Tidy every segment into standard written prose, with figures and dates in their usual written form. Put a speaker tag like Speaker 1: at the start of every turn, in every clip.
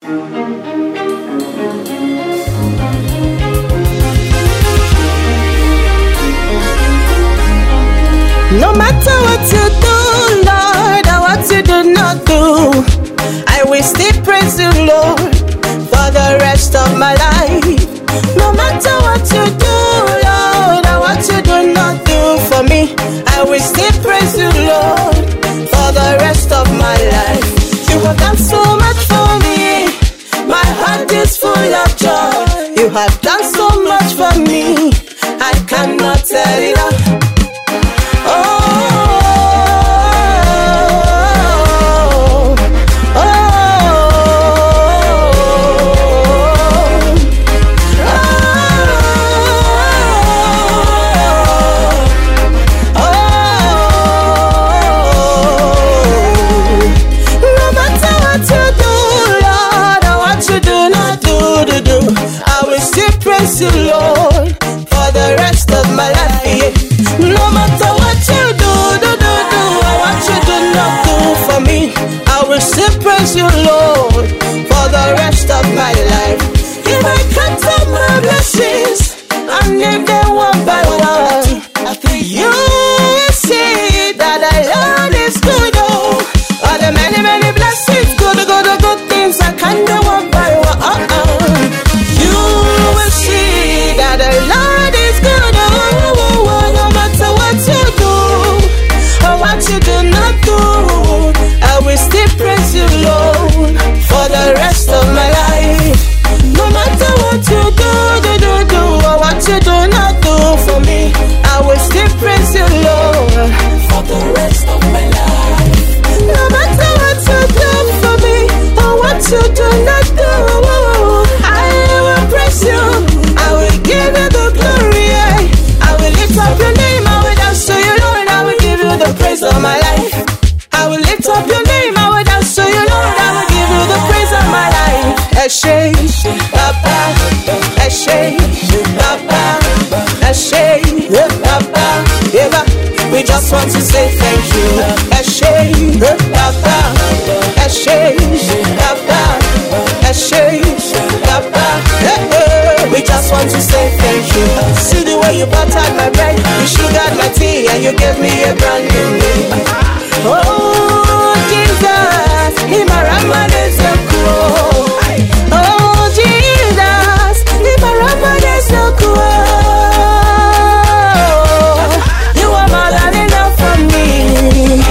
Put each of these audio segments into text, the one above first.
Speaker 1: No matter what you do, Lord, or what you do not do, I will still praise you, Lord, for the rest of my life. No matter what you do, Lord, or what you do not do for me, I will still praise you, Lord, for the rest of my life. You have done so much for me, my heart is full of joy. You have done so much for me, I cannot tell it all. You, Lord, for the rest of my life. No matter what you do, or what you do not do for me, I will still praise you, Lord, for the rest of my life. If I count up my blessings and name them one by one, you will see that the Lord is good. Oh, all the many, many blessings, good things I can do one by one. You will see that the Lord is good. Oh, no matter what you do or what you do not do, I will still praise you, Lord, for the rest of my life. No matter what you do or what you do not do for me, I will still praise you, Lord, for the rest of my life. No matter what you do for me or what you do not do, I will praise you. I will give you the glory. I will lift up your name. I will dance to you, Lord. I will give you the praise of my life. I will lift up your name. I will dance to you, Lord. I will give you the praise of my life. Eshe, Papa, Eshe, Papa, Eshe, Papa, Eva. We just want to say thank you. Eshe, Papa, Eshe, Papa, Eshe, Papa. We just want to say thank you. See the way you buttered my bread, you sugared my tea, and you gave me a brand new name. Oh, Jesus, Imarama so cool. Oh, Jesus, Imarama so cool. You are more than enough for me.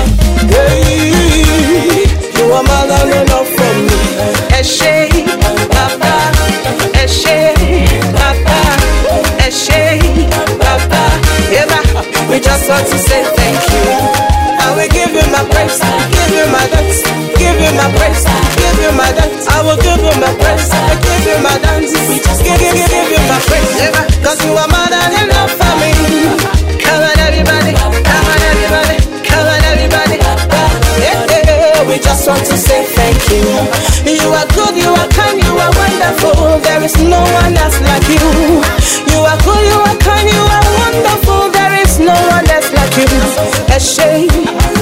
Speaker 1: Hey, you are more than enough for me. Eshe, Papa, Eshe, Papa, Eshe, Papa, Eva. We just want to say thank you. I will give you my praise, give you my dance, give you my praise, give you my dance. I will give you my praise, I give you my dance, give you my praise, Eva. Cause you are more than enough for me. Come on everybody, come on everybody, come on everybody. We just want to say thank you. You are good, you are kind, you are wonderful. There is no one else like you. You are good, you are kind, you are wonderful. There is no one else like you. Eshe,